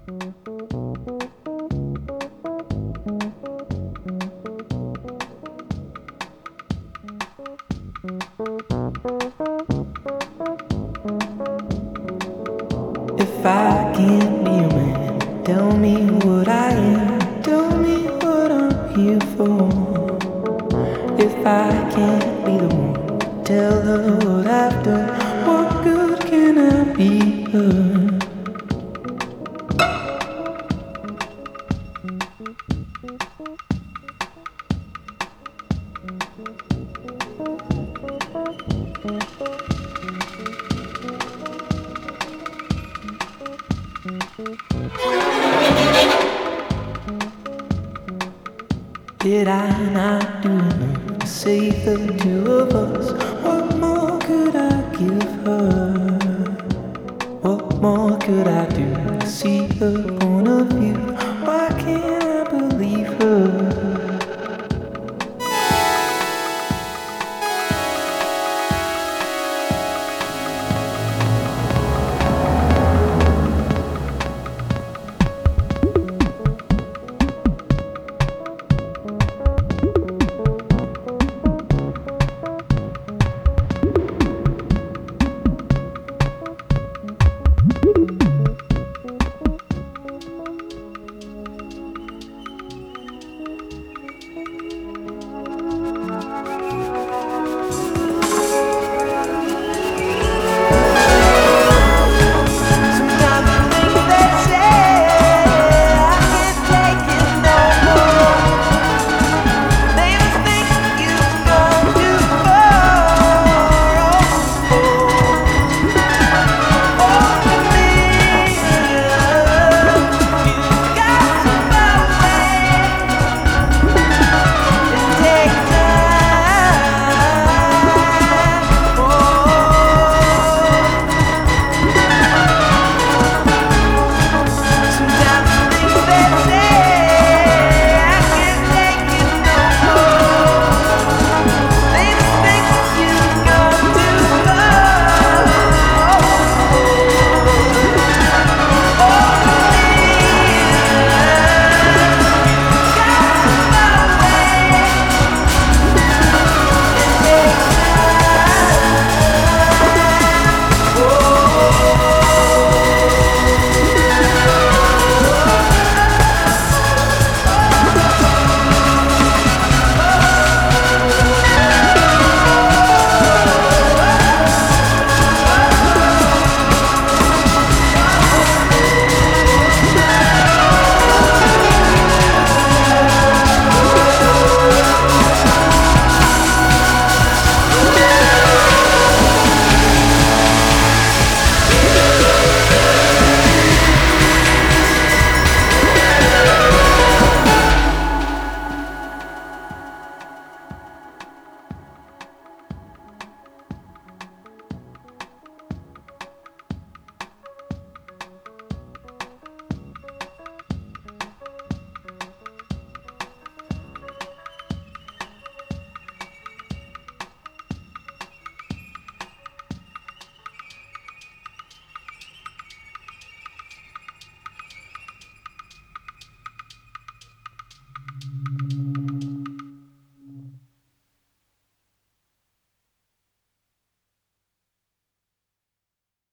If I can't be a man, tell me what I am, tell me what I'm here for. If I can't be the one, tell her what I've done, what good can I be her? Did I not do enough to save the two of us? What more could I give her? What more could I do to see her point of view? Why can't